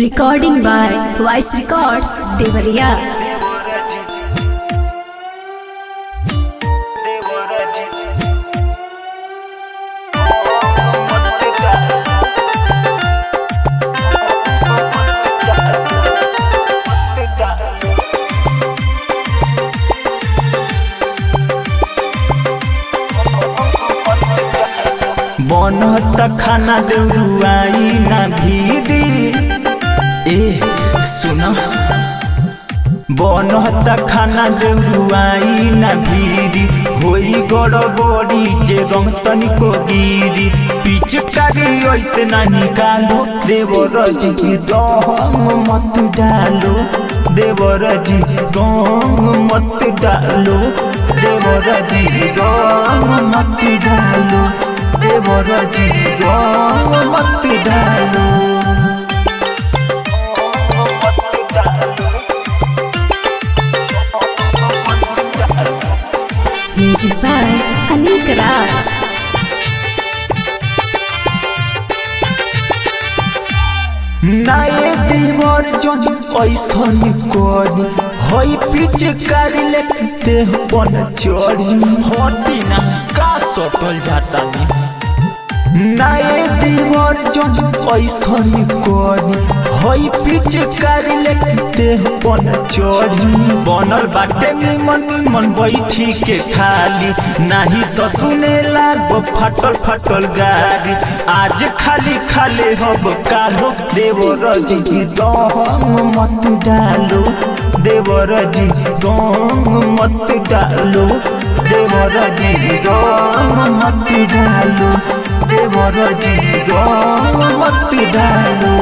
Recording by Voice Records, Devariya. बनता खाना देउरुआई ना भीदी सुना बनता खाना देउरुआई ना भीदी होई गड़बड़ी जे रंग तनिको गिरी पिचकारी ऐसे ना निकालो देवरजी रंग मत डालो देवरजी रंग मत डालो देवरजी रंग मत डालो देवरजी रंग मत डालो। Music by Anik Raj. नाये देवर जज ऐसन करी हई पिचकारी लेते बन चढ़ी हटी ना का सटल जाता नाये देवर जज ऐसन करी हई पिचकारी लेते बन चढ़ी बनल बाटे निमन निमन बैठी के खाली नाही तो सुने लागो फाटल फाटल गाड़ी आज खाली खाले हब कालो देवरजी रंग मत डालो देवरजी रंग मत डालो देवरजी रंग मत डालो देवरजी रंग मत डालो।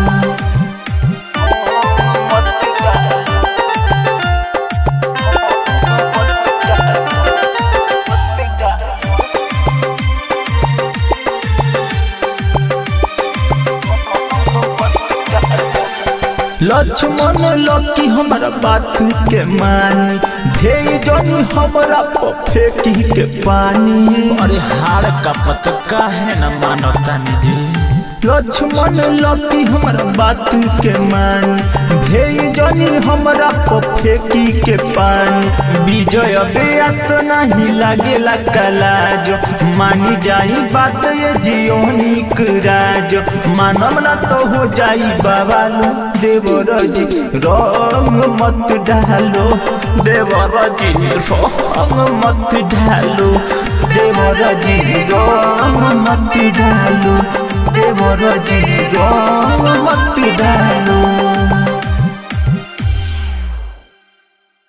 लक्ष्मण लकी हमारा बात के मानी भेजनी हमारा फेंकी के पानी अरे हार का पता है न मानवता निजी लक्ष्मण लकी हमारा बात के मानी भेजनी हमारा फेंकी के पानी विजय बेअस नहीं लागेला कलाज मानी जाई बात ये जियोनिक राज मानव ना तो हो जाई बाबालो देवरजी रंग मत डालो देवरजी रंग मत डालो देवरजी रंग मत डालो देवरजी रंग मत डालो।